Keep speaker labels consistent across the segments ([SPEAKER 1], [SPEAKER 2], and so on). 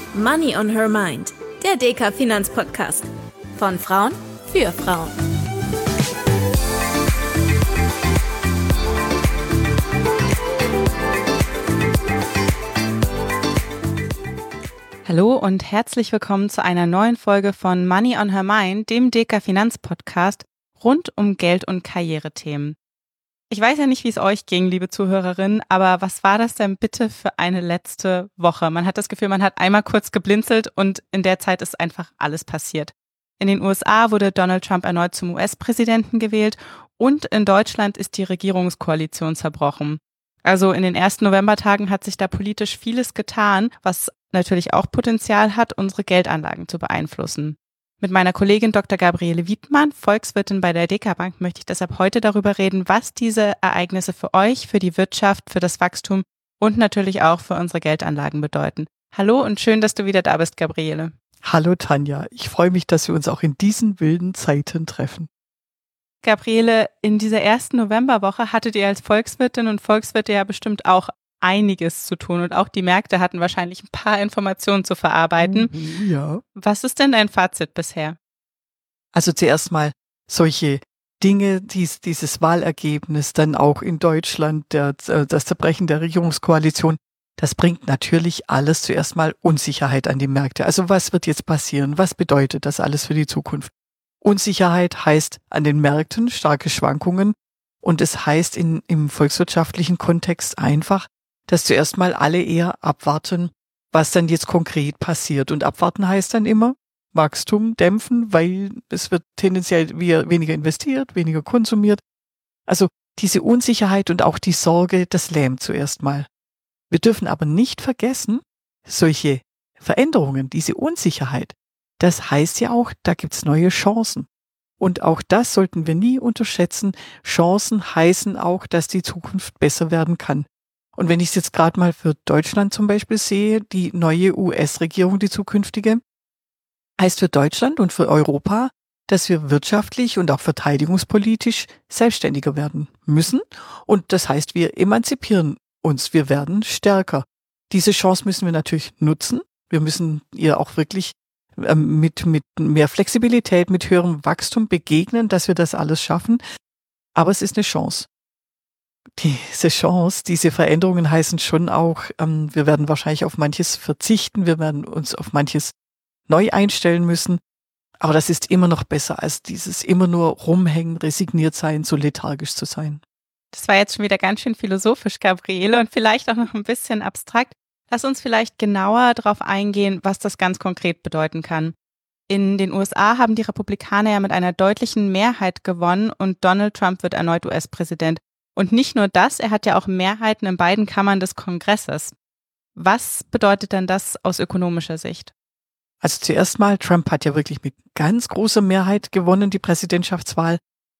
[SPEAKER 1] Money on Her Mind, der DK Finanzpodcast. Von Frauen für Frauen.
[SPEAKER 2] Hallo und herzlich willkommen zu einer neuen Folge von Money on Her Mind, dem DK Finanzpodcast rund um Geld- und Karrierethemen. Ich weiß ja nicht, wie es euch ging, liebe Zuhörerinnen, aber was war das denn bitte für eine letzte Woche? Man hat das Gefühl, man hat einmal kurz geblinzelt und in der Zeit ist einfach alles passiert. In den USA wurde Donald Trump erneut zum US-Präsidenten gewählt und in Deutschland ist die Regierungskoalition zerbrochen. Also in den ersten Novembertagen hat sich da politisch vieles getan, was natürlich auch Potenzial hat, unsere Geldanlagen zu beeinflussen. Mit meiner Kollegin Dr. Gabriele Wiedmann, Volkswirtin bei der DK Bank, möchte ich deshalb heute darüber reden, was diese Ereignisse für euch, für die Wirtschaft, für das Wachstum und natürlich auch für unsere Geldanlagen bedeuten. Hallo und schön, dass du wieder da bist, Gabriele.
[SPEAKER 3] Hallo Tanja, ich freue mich, dass wir uns auch in diesen wilden Zeiten treffen.
[SPEAKER 2] Gabriele, in dieser ersten Novemberwoche hattet ihr als Volkswirtin und Volkswirte ja bestimmt auch einiges zu tun und auch die Märkte hatten wahrscheinlich ein paar Informationen zu verarbeiten.
[SPEAKER 3] Ja.
[SPEAKER 2] Was ist denn dein Fazit bisher?
[SPEAKER 3] Also zuerst mal solche Dinge, dieses Wahlergebnis, dann auch in Deutschland, das Zerbrechen der Regierungskoalition, das bringt natürlich alles zuerst mal Unsicherheit an die Märkte. Also was wird jetzt passieren? Was bedeutet das alles für die Zukunft? Unsicherheit heißt an den Märkten starke Schwankungen und es heißt im volkswirtschaftlichen Kontext einfach, dass zuerst mal alle eher abwarten, was dann jetzt konkret passiert. Und abwarten heißt dann immer Wachstum dämpfen, weil es wird tendenziell weniger investiert, weniger konsumiert. Also diese Unsicherheit und auch die Sorge, das lähmt zuerst mal. Wir dürfen aber nicht vergessen, solche Veränderungen, diese Unsicherheit, das heißt ja auch, da gibt's neue Chancen. Und auch das sollten wir nie unterschätzen. Chancen heißen auch, dass die Zukunft besser werden kann. Und wenn ich es jetzt gerade mal für Deutschland zum Beispiel sehe, die neue US-Regierung, die zukünftige, heißt für Deutschland und für Europa, dass wir wirtschaftlich und auch verteidigungspolitisch selbstständiger werden müssen. Und das heißt, wir emanzipieren uns, wir werden stärker. Diese Chance müssen wir natürlich nutzen. Wir müssen ihr auch wirklich mit mehr Flexibilität, mit höherem Wachstum begegnen, dass wir das alles schaffen. Aber es ist eine Chance. Diese Chance, diese Veränderungen heißen schon auch, wir werden wahrscheinlich auf manches verzichten, wir werden uns auf manches neu einstellen müssen. Aber das ist immer noch besser als dieses immer nur rumhängen, resigniert sein, so lethargisch zu sein.
[SPEAKER 2] Das war jetzt schon wieder ganz schön philosophisch, Gabriele, und vielleicht auch noch ein bisschen abstrakt. Lass uns vielleicht genauer darauf eingehen, was das ganz konkret bedeuten kann. In den USA haben die Republikaner ja mit einer deutlichen Mehrheit gewonnen und Donald Trump wird erneut US-Präsident. Und nicht nur das, er hat ja auch Mehrheiten in beiden Kammern des Kongresses. Was bedeutet denn das aus ökonomischer Sicht?
[SPEAKER 3] Also zuerst mal, Trump hat ja wirklich mit ganz großer Mehrheit gewonnen, die Präsidentschaftswahl.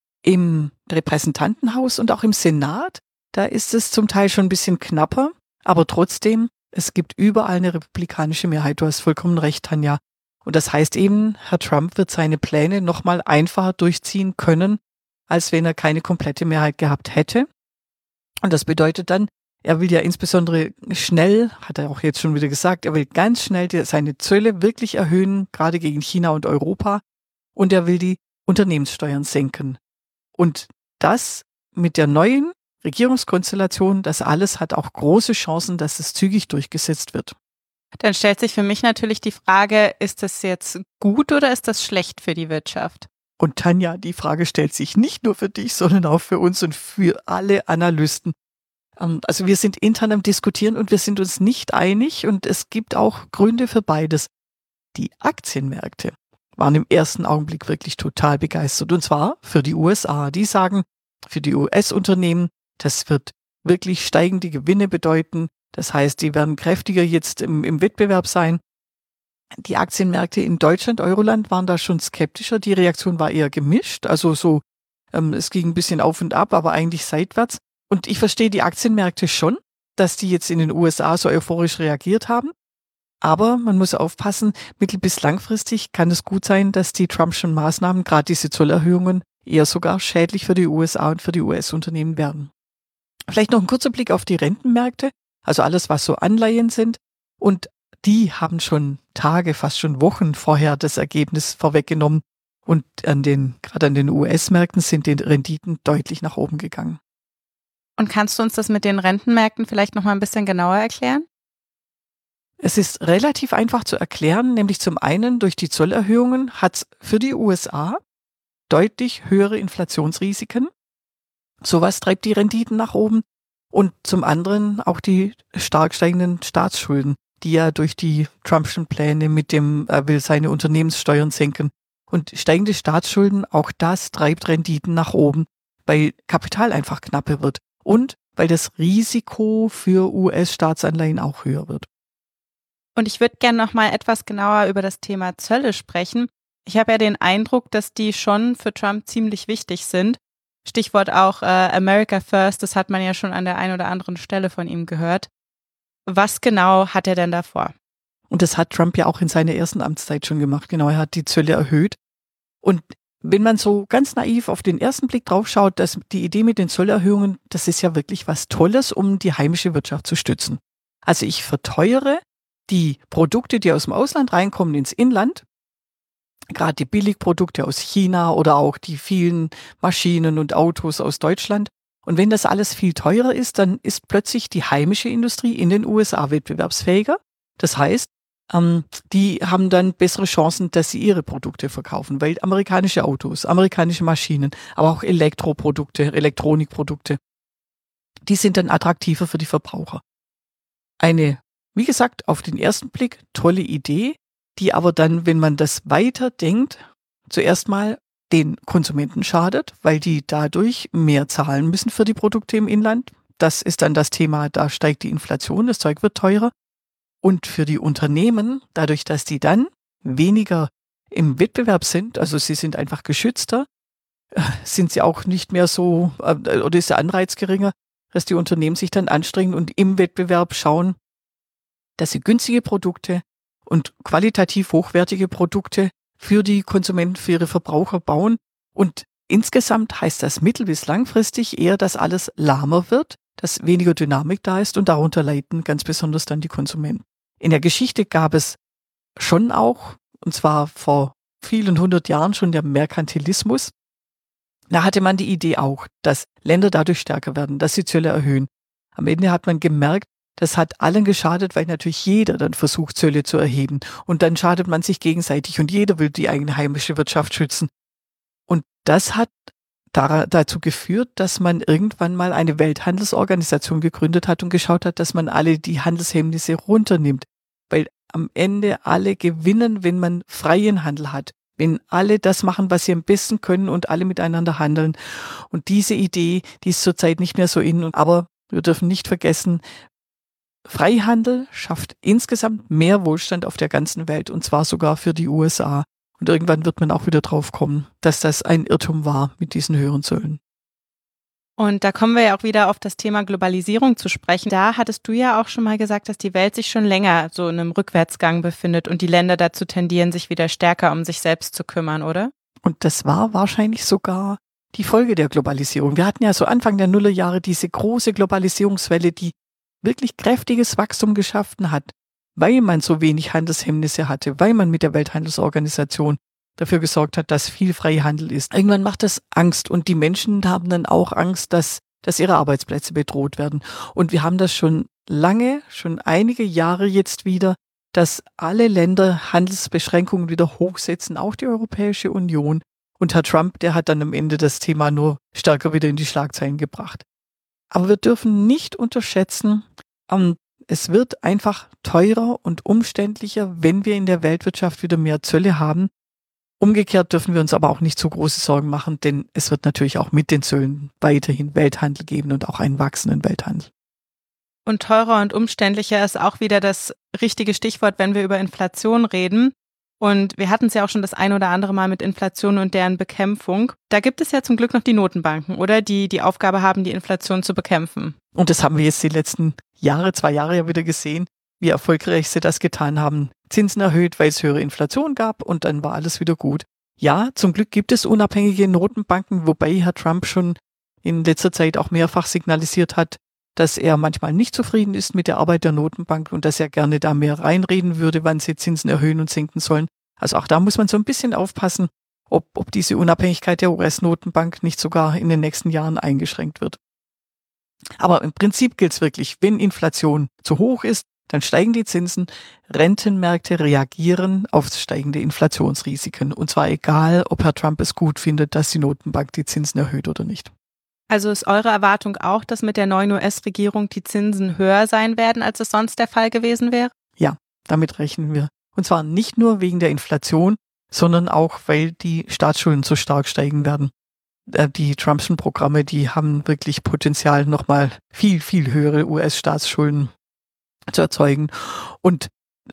[SPEAKER 3] Im Repräsentantenhaus und auch im Senat, da ist es zum Teil schon ein bisschen knapper, aber trotzdem, es gibt überall eine republikanische Mehrheit. Du hast vollkommen recht, Tanja. Und das heißt eben, Herr Trump wird seine Pläne nochmal einfacher durchziehen können, als wenn er keine komplette Mehrheit gehabt hätte. Und das bedeutet dann, er will ja insbesondere schnell, hat er auch jetzt schon wieder gesagt, er will ganz schnell seine Zölle wirklich erhöhen, gerade gegen China und Europa. Und er will die Unternehmenssteuern senken. Und das mit der neuen Regierungskonstellation, das alles hat auch große Chancen, dass es zügig durchgesetzt wird.
[SPEAKER 2] Dann stellt sich für mich natürlich die Frage, ist das jetzt gut oder ist das schlecht für die Wirtschaft?
[SPEAKER 3] Und Tanja, die Frage stellt sich nicht nur für dich, sondern auch für uns und für alle Analysten. Also wir sind intern am Diskutieren und wir sind uns nicht einig und es gibt auch Gründe für beides. Die Aktienmärkte waren im ersten Augenblick wirklich total begeistert und zwar für die USA. Die sagen, für die US-Unternehmen, das wird wirklich steigende Gewinne bedeuten. Das heißt, die werden kräftiger jetzt im Wettbewerb sein. Die Aktienmärkte in Deutschland, Euroland waren da schon skeptischer. Die Reaktion war eher gemischt. Also so, es ging ein bisschen auf und ab, aber eigentlich seitwärts. Und ich verstehe die Aktienmärkte schon, dass die jetzt in den USA so euphorisch reagiert haben. Aber man muss aufpassen, mittel- bis langfristig kann es gut sein, dass die Trumpschen Maßnahmen, gerade diese Zollerhöhungen, eher sogar schädlich für die USA und für die US-Unternehmen werden. Vielleicht noch ein kurzer Blick auf die Rentenmärkte, also alles, was so Anleihen sind. Und die haben schon Tage, fast schon Wochen vorher das Ergebnis vorweggenommen und gerade an den US-Märkten sind die Renditen deutlich nach oben gegangen.
[SPEAKER 2] Und kannst du uns das mit den Rentenmärkten vielleicht noch mal ein bisschen genauer erklären?
[SPEAKER 3] Es ist relativ einfach zu erklären, nämlich zum einen durch die Zollerhöhungen hat es für die USA deutlich höhere Inflationsrisiken. Sowas treibt die Renditen nach oben. Und zum anderen auch die stark steigenden Staatsschulden, die ja durch die Trumpschen Pläne mit dem, er will seine Unternehmenssteuern senken. Und steigende Staatsschulden, auch das treibt Renditen nach oben, weil Kapital einfach knapper wird. Und weil das Risiko für US-Staatsanleihen auch höher wird.
[SPEAKER 2] Und ich würde gerne noch mal etwas genauer über das Thema Zölle sprechen. Ich habe ja den Eindruck, dass die schon für Trump ziemlich wichtig sind. Stichwort auch America First, das hat man ja schon an der einen oder anderen Stelle von ihm gehört. Was genau hat er denn davor?
[SPEAKER 3] Und das hat Trump ja auch in seiner ersten Amtszeit schon gemacht. Genau, er hat die Zölle erhöht. Und wenn man so ganz naiv auf den ersten Blick drauf schaut, dass die Idee mit den Zollerhöhungen, das ist ja wirklich was Tolles, um die heimische Wirtschaft zu stützen. Also ich verteuere die Produkte, die aus dem Ausland reinkommen, ins Inland, gerade die Billigprodukte aus China oder auch die vielen Maschinen und Autos aus Deutschland. Und wenn das alles viel teurer ist, dann ist plötzlich die heimische Industrie in den USA wettbewerbsfähiger. Das heißt, die haben dann bessere Chancen, dass sie ihre Produkte verkaufen, weil amerikanische Autos, amerikanische Maschinen, aber auch Elektroprodukte, Elektronikprodukte, die sind dann attraktiver für die Verbraucher. Eine, wie gesagt, auf den ersten Blick tolle Idee, die aber dann, wenn man das weiter denkt, zuerst mal den Konsumenten schadet, weil die dadurch mehr zahlen müssen für die Produkte im Inland. Das ist dann das Thema, da steigt die Inflation, das Zeug wird teurer. Und für die Unternehmen, dadurch, dass die dann weniger im Wettbewerb sind, also sie sind einfach geschützter, sind sie auch nicht mehr so, oder ist der Anreiz geringer, dass die Unternehmen sich dann anstrengen und im Wettbewerb schauen, dass sie günstige Produkte und qualitativ hochwertige Produkte für die Konsumenten, für ihre Verbraucher bauen. Und insgesamt heißt das mittel- bis langfristig eher, dass alles lahmer wird, dass weniger Dynamik da ist und darunter leiden ganz besonders dann die Konsumenten. In der Geschichte gab es schon auch, und zwar vor vielen 100 Jahren schon, der Merkantilismus. Da hatte man die Idee auch, dass Länder dadurch stärker werden, dass sie Zölle erhöhen. Am Ende hat man gemerkt, das hat allen geschadet, weil natürlich jeder dann versucht, Zölle zu erheben. Und dann schadet man sich gegenseitig und jeder will die eigene heimische Wirtschaft schützen. Und das hat dazu geführt, dass man irgendwann mal eine Welthandelsorganisation gegründet hat und geschaut hat, dass man alle die Handelshemmnisse runternimmt. Weil am Ende alle gewinnen, wenn man freien Handel hat. Wenn alle das machen, was sie am besten können und alle miteinander handeln. Und diese Idee, die ist zurzeit nicht mehr so in. Aber wir dürfen nicht vergessen, Freihandel schafft insgesamt mehr Wohlstand auf der ganzen Welt und zwar sogar für die USA. Und irgendwann wird man auch wieder drauf kommen, dass das ein Irrtum war mit diesen höheren Zöllen.
[SPEAKER 2] Und da kommen wir ja auch wieder auf das Thema Globalisierung zu sprechen. Da hattest du ja auch schon mal gesagt, dass die Welt sich schon länger so in einem Rückwärtsgang befindet und die Länder dazu tendieren, sich wieder stärker um sich selbst zu kümmern, oder?
[SPEAKER 3] Und das war wahrscheinlich sogar die Folge der Globalisierung. Wir hatten ja so Anfang der Nullerjahre diese große Globalisierungswelle, die wirklich kräftiges Wachstum geschaffen hat, weil man so wenig Handelshemmnisse hatte, weil man mit der Welthandelsorganisation dafür gesorgt hat, dass viel Freihandel ist. Irgendwann macht das Angst und die Menschen haben dann auch Angst, dass ihre Arbeitsplätze bedroht werden. Und wir haben das schon lange, schon einige Jahre jetzt wieder, dass alle Länder Handelsbeschränkungen wieder hochsetzen, auch die Europäische Union. Und Herr Trump, der hat dann am Ende das Thema nur stärker wieder in die Schlagzeilen gebracht. Aber wir dürfen nicht unterschätzen, es wird einfach teurer und umständlicher, wenn wir in der Weltwirtschaft wieder mehr Zölle haben. Umgekehrt dürfen wir uns aber auch nicht zu große Sorgen machen, denn es wird natürlich auch mit den Zöllen weiterhin Welthandel geben und auch einen wachsenden Welthandel.
[SPEAKER 2] Und teurer und umständlicher ist auch wieder das richtige Stichwort, wenn wir über Inflation reden. Und wir hatten es ja auch schon das ein oder andere Mal mit Inflation und deren Bekämpfung. Da gibt es ja zum Glück noch die Notenbanken, oder? Die Aufgabe haben, die Inflation zu bekämpfen.
[SPEAKER 3] Und das haben wir jetzt die letzten 2 Jahre ja wieder gesehen, wie erfolgreich sie das getan haben. Zinsen erhöht, weil es höhere Inflation gab und dann war alles wieder gut. Ja, zum Glück gibt es unabhängige Notenbanken, wobei Herr Trump schon in letzter Zeit auch mehrfach signalisiert hat, dass er manchmal nicht zufrieden ist mit der Arbeit der Notenbank und dass er gerne da mehr reinreden würde, wann sie Zinsen erhöhen und senken sollen. Also auch da muss man so ein bisschen aufpassen, ob diese Unabhängigkeit der US-Notenbank nicht sogar in den nächsten Jahren eingeschränkt wird. Aber im Prinzip gilt es wirklich, wenn Inflation zu hoch ist, dann steigen die Zinsen. Rentenmärkte reagieren auf steigende Inflationsrisiken. Und zwar egal, ob Herr Trump es gut findet, dass die Notenbank die Zinsen erhöht oder nicht.
[SPEAKER 2] Also ist eure Erwartung auch, dass mit der neuen US-Regierung die Zinsen höher sein werden, als es sonst der Fall gewesen wäre?
[SPEAKER 3] Ja, damit rechnen wir. Und zwar nicht nur wegen der Inflation, sondern auch, weil die Staatsschulden so stark steigen werden. Die Trumpschen Programme, die haben wirklich Potenzial, nochmal viel, viel höhere US-Staatsschulden zu erzeugen. Und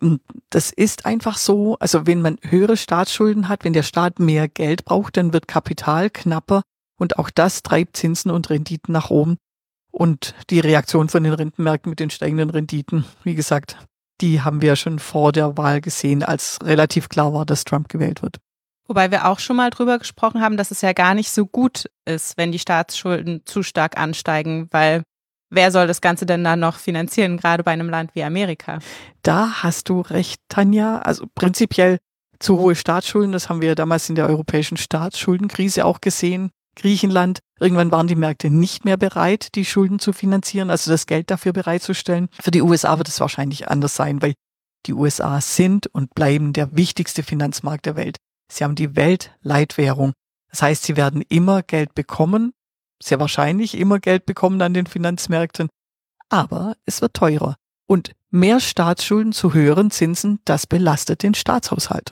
[SPEAKER 3] das ist einfach so, also wenn man höhere Staatsschulden hat, wenn der Staat mehr Geld braucht, dann wird Kapital knapper und auch das treibt Zinsen und Renditen nach oben. Und die Reaktion von den Rentenmärkten mit den steigenden Renditen, wie gesagt, die haben wir schon vor der Wahl gesehen, als relativ klar war, dass Trump gewählt wird.
[SPEAKER 2] Wobei wir auch schon mal drüber gesprochen haben, dass es ja gar nicht so gut ist, wenn die Staatsschulden zu stark ansteigen, weil wer soll das Ganze denn dann noch finanzieren, gerade bei einem Land wie Amerika?
[SPEAKER 3] Da hast du recht, Tanja. Also prinzipiell zu hohe Staatsschulden, das haben wir damals in der europäischen Staatsschuldenkrise auch gesehen. Griechenland, irgendwann waren die Märkte nicht mehr bereit, die Schulden zu finanzieren, also das Geld dafür bereitzustellen. Für die USA wird es wahrscheinlich anders sein, weil die USA sind und bleiben der wichtigste Finanzmarkt der Welt. Sie haben die Weltleitwährung. Das heißt, sie werden immer Geld bekommen, sehr wahrscheinlich immer Geld bekommen an den Finanzmärkten, aber es wird teurer. Und mehr Staatsschulden zu höheren Zinsen, das belastet den Staatshaushalt.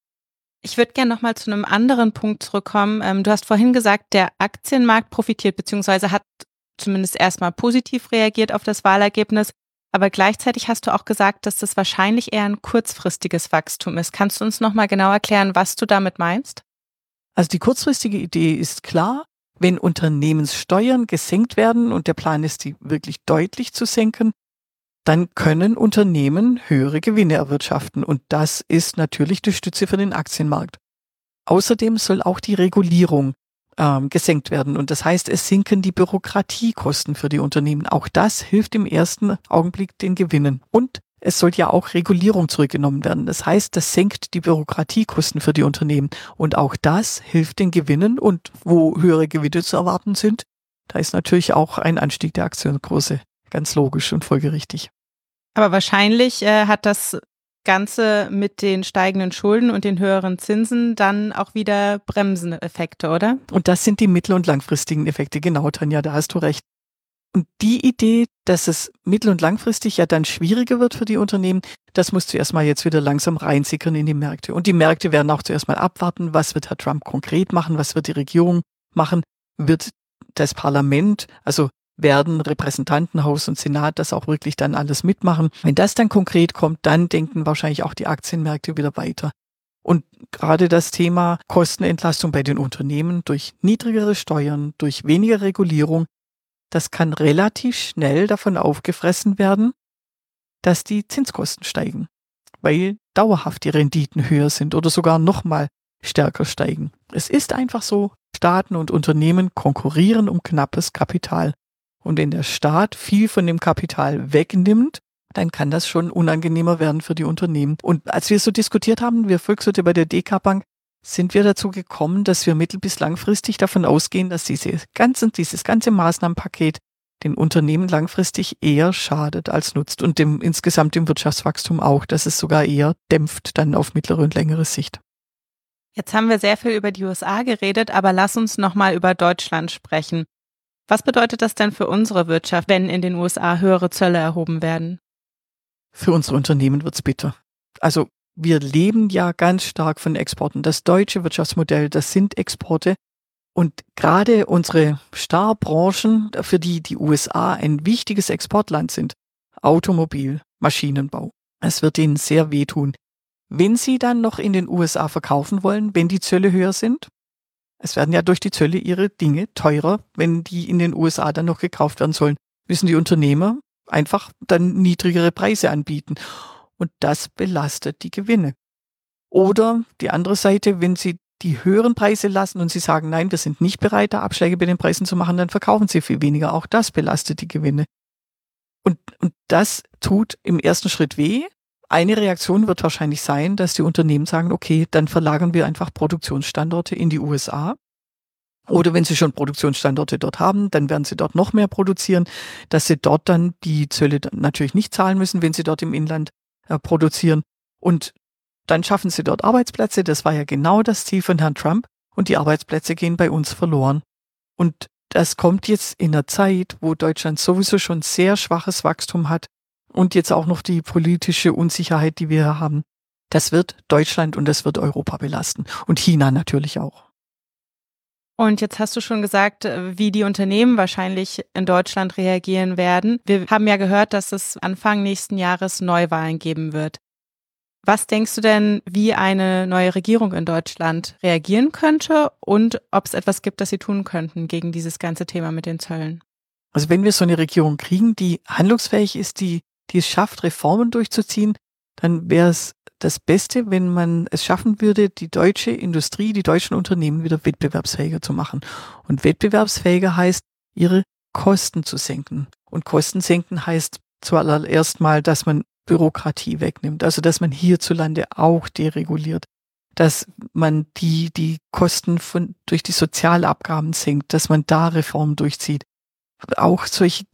[SPEAKER 2] Ich würde gerne nochmal zu einem anderen Punkt zurückkommen. Du hast vorhin gesagt, der Aktienmarkt profitiert bzw. hat zumindest erstmal positiv reagiert auf das Wahlergebnis. Aber gleichzeitig hast du auch gesagt, dass das wahrscheinlich eher ein kurzfristiges Wachstum ist. Kannst du uns nochmal genau erklären, was du damit meinst?
[SPEAKER 3] Also die kurzfristige Idee ist klar, wenn Unternehmenssteuern gesenkt werden und der Plan ist, die wirklich deutlich zu senken, dann können Unternehmen höhere Gewinne erwirtschaften und das ist natürlich die Stütze für den Aktienmarkt. Außerdem soll auch die Regulierung gesenkt werden und das heißt, es sinken die Bürokratiekosten für die Unternehmen. Auch das hilft im ersten Augenblick den Gewinnen und es soll ja auch Regulierung zurückgenommen werden. Das heißt, das senkt die Bürokratiekosten für die Unternehmen und auch das hilft den Gewinnen und wo höhere Gewinne zu erwarten sind, da ist natürlich auch ein Anstieg der Aktienkurse ganz logisch und folgerichtig.
[SPEAKER 2] Aber wahrscheinlich hat das Ganze mit den steigenden Schulden und den höheren Zinsen dann auch wieder bremsende Effekte, oder?
[SPEAKER 3] Und das sind die mittel- und langfristigen Effekte. Genau, Tanja, da hast du recht. Und die Idee, dass es mittel- und langfristig ja dann schwieriger wird für die Unternehmen, das muss zuerst mal jetzt wieder langsam reinsickern in die Märkte. Und die Märkte werden auch zuerst mal abwarten, was wird Herr Trump konkret machen, was wird die Regierung machen, wird das Parlament, also werden Repräsentantenhaus und Senat das auch wirklich dann alles mitmachen. Wenn das dann konkret kommt, dann denken wahrscheinlich auch die Aktienmärkte wieder weiter. Und gerade das Thema Kostenentlastung bei den Unternehmen durch niedrigere Steuern, durch weniger Regulierung, das kann relativ schnell davon aufgefressen werden, dass die Zinskosten steigen, weil dauerhaft die Renditen höher sind oder sogar nochmal stärker steigen. Es ist einfach so, Staaten und Unternehmen konkurrieren um knappes Kapital. Und wenn der Staat viel von dem Kapital wegnimmt, dann kann das schon unangenehmer werden für die Unternehmen. Und als wir so diskutiert haben, wir Volkswirte bei der DK Bank, sind wir dazu gekommen, dass wir mittel- bis langfristig davon ausgehen, dass dieses ganze Maßnahmenpaket den Unternehmen langfristig eher schadet als nutzt und insgesamt dem Wirtschaftswachstum auch, dass es sogar eher dämpft dann auf mittlere und längere Sicht.
[SPEAKER 2] Jetzt haben wir sehr viel über die USA geredet, aber lass uns nochmal über Deutschland sprechen. Was bedeutet das denn für unsere Wirtschaft, wenn in den USA höhere Zölle erhoben werden?
[SPEAKER 3] Für unsere Unternehmen wird's bitter. Also wir leben ja ganz stark von Exporten. Das deutsche Wirtschaftsmodell, das sind Exporte. Und gerade unsere Starbranchen, für die die USA ein wichtiges Exportland sind, Automobil, Maschinenbau, es wird ihnen sehr wehtun. Wenn sie dann noch in den USA verkaufen wollen, wenn die Zölle höher sind, es werden ja durch die Zölle ihre Dinge teurer, wenn die in den USA dann noch gekauft werden sollen, müssen die Unternehmer einfach dann niedrigere Preise anbieten. Und das belastet die Gewinne. Oder die andere Seite, wenn sie die höheren Preise lassen und sie sagen, nein, wir sind nicht bereit, da Abschläge bei den Preisen zu machen, dann verkaufen sie viel weniger. Auch das belastet die Gewinne. Und das tut im ersten Schritt weh. Eine Reaktion wird wahrscheinlich sein, dass die Unternehmen sagen, okay, dann verlagern wir einfach Produktionsstandorte in die USA. Oder wenn sie schon Produktionsstandorte dort haben, dann werden sie dort noch mehr produzieren, dass sie dort dann die Zölle natürlich nicht zahlen müssen, wenn sie dort im Inland produzieren. Und dann schaffen sie dort Arbeitsplätze. Das war ja genau das Ziel von Herrn Trump. Und die Arbeitsplätze gehen bei uns verloren. Und das kommt jetzt in einer Zeit, wo Deutschland sowieso schon sehr schwaches Wachstum hat und jetzt auch noch die politische Unsicherheit, die wir haben. Das wird Deutschland und das wird Europa belasten. Und China natürlich auch.
[SPEAKER 2] Und jetzt hast du schon gesagt, wie die Unternehmen wahrscheinlich in Deutschland reagieren werden. Wir haben ja gehört, dass es Anfang nächsten Jahres Neuwahlen geben wird. Was denkst du denn, wie eine neue Regierung in Deutschland reagieren könnte und ob es etwas gibt, das sie tun könnten gegen dieses ganze Thema mit den Zöllen?
[SPEAKER 3] Also wenn wir so eine Regierung kriegen, die handlungsfähig ist, die es schafft, Reformen durchzuziehen, dann wäre es das Beste, wenn man es schaffen würde, die deutsche Industrie, die deutschen Unternehmen wieder wettbewerbsfähiger zu machen. Und wettbewerbsfähiger heißt, ihre Kosten zu senken. Und Kosten senken heißt zuallererst mal, dass man Bürokratie wegnimmt. Also, dass man hierzulande auch dereguliert. Dass man die Kosten durch die Sozialabgaben senkt, dass man da Reformen durchzieht. Auch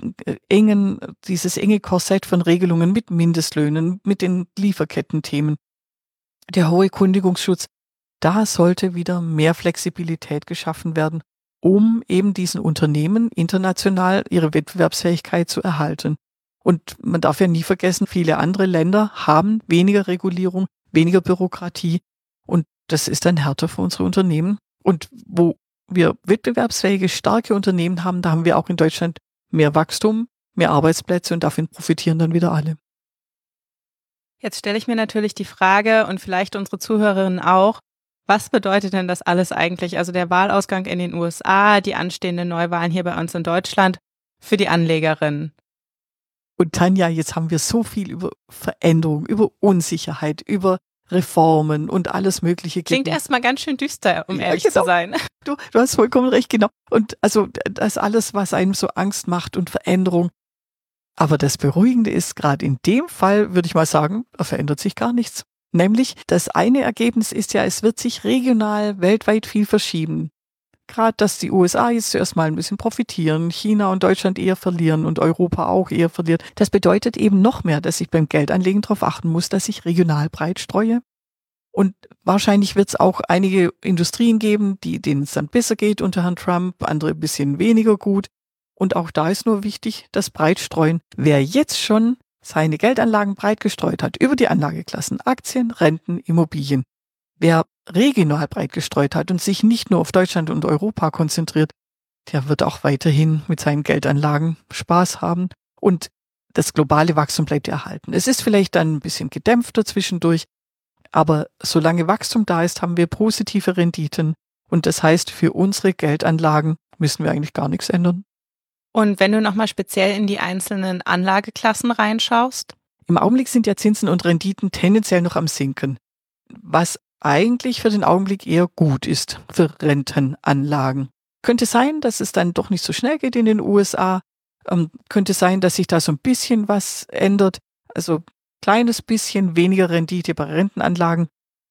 [SPEAKER 3] dieses enge Korsett von Regelungen mit Mindestlöhnen, mit den Lieferkettenthemen, der hohe Kündigungsschutz, da sollte wieder mehr Flexibilität geschaffen werden, um eben diesen Unternehmen international ihre Wettbewerbsfähigkeit zu erhalten. Und man darf ja nie vergessen, viele andere Länder haben weniger Regulierung, weniger Bürokratie und das ist dann härter für unsere Unternehmen. Und wo wir wettbewerbsfähige, starke Unternehmen haben, da haben wir auch in Deutschland mehr Wachstum, mehr Arbeitsplätze und davon profitieren dann wieder alle.
[SPEAKER 2] Jetzt stelle ich mir natürlich die Frage und vielleicht unsere Zuhörerinnen auch, was bedeutet denn das alles eigentlich? Also der Wahlausgang in den USA, die anstehenden Neuwahlen hier bei uns in Deutschland für die Anlegerinnen.
[SPEAKER 3] Und Tanja, jetzt haben wir so viel über Veränderung, über Unsicherheit, über Reformen und alles Mögliche.
[SPEAKER 2] Klingt erstmal ganz schön düster, um ehrlich zu sein.
[SPEAKER 3] Du hast vollkommen recht, genau. Und also das alles, was einem so Angst macht und Veränderung. Aber das Beruhigende ist, gerade in dem Fall, würde ich mal sagen, da verändert sich gar nichts. Nämlich, das eine Ergebnis ist ja, es wird sich regional, weltweit viel verschieben. Gerade, dass die USA jetzt zuerst mal ein bisschen profitieren, China und Deutschland eher verlieren und Europa auch eher verliert. Das bedeutet eben noch mehr, dass ich beim Geldanlegen darauf achten muss, dass ich regional breit streue. Und wahrscheinlich wird es auch einige Industrien geben, denen es dann besser geht unter Herrn Trump, andere ein bisschen weniger gut. Und auch da ist nur wichtig, das Breitstreuen. Wer jetzt schon seine Geldanlagen breit gestreut hat, über die Anlageklassen, Aktien, Renten, Immobilien, wer regional breit gestreut hat und sich nicht nur auf Deutschland und Europa konzentriert, der wird auch weiterhin mit seinen Geldanlagen Spaß haben und das globale Wachstum bleibt erhalten. Es ist vielleicht dann ein bisschen gedämpfter zwischendurch, aber solange Wachstum da ist, haben wir positive Renditen und das heißt, für unsere Geldanlagen müssen wir eigentlich gar nichts ändern.
[SPEAKER 2] Und wenn du nochmal speziell in die einzelnen Anlageklassen reinschaust?
[SPEAKER 3] Im Augenblick sind ja Zinsen und Renditen tendenziell noch am Sinken, was eigentlich für den Augenblick eher gut ist für Rentenanlagen. Könnte sein, dass es dann doch nicht so schnell geht in den USA. Könnte sein, dass sich da so ein bisschen was ändert. Also kleines bisschen weniger Rendite bei Rentenanlagen.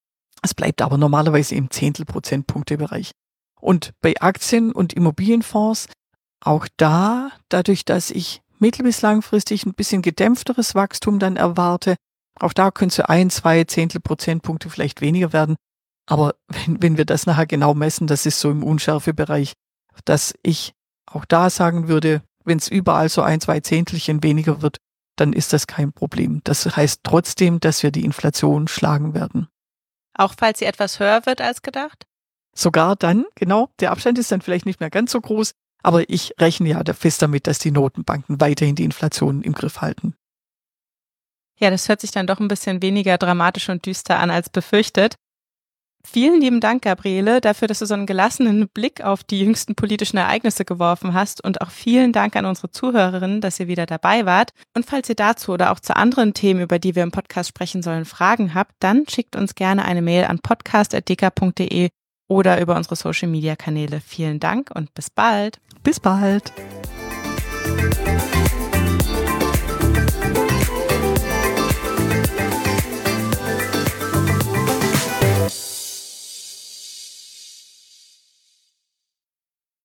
[SPEAKER 3] Es bleibt aber normalerweise im Zehntelprozentpunktebereich. Und bei Aktien und Immobilienfonds, auch dadurch, dass ich mittel- bis langfristig ein bisschen gedämpfteres Wachstum dann erwarte, auch da können es 1-2 Zehntelprozentpunkte vielleicht weniger werden. Aber wenn wir das nachher genau messen, das ist so im Unschärfebereich, dass ich auch da sagen würde, wenn es überall so 1-2 Zehntelchen weniger wird, dann ist das kein Problem. Das heißt trotzdem, dass wir die Inflation schlagen werden.
[SPEAKER 2] Auch falls sie etwas höher wird als gedacht?
[SPEAKER 3] Sogar dann, genau, der Abstand ist dann vielleicht nicht mehr ganz so groß, aber ich rechne ja fest damit, dass die Notenbanken weiterhin die Inflation im Griff halten.
[SPEAKER 2] Ja, das hört sich dann doch ein bisschen weniger dramatisch und düster an als befürchtet. Vielen lieben Dank, Gabriele, dafür, dass du so einen gelassenen Blick auf die jüngsten politischen Ereignisse geworfen hast und auch vielen Dank an unsere Zuhörerinnen, dass ihr wieder dabei wart. Und falls ihr dazu oder auch zu anderen Themen, über die wir im Podcast sprechen sollen, Fragen habt, dann schickt uns gerne eine Mail an podcast@deka.de oder über unsere Social-Media-Kanäle. Vielen Dank und bis bald.
[SPEAKER 3] Bis bald.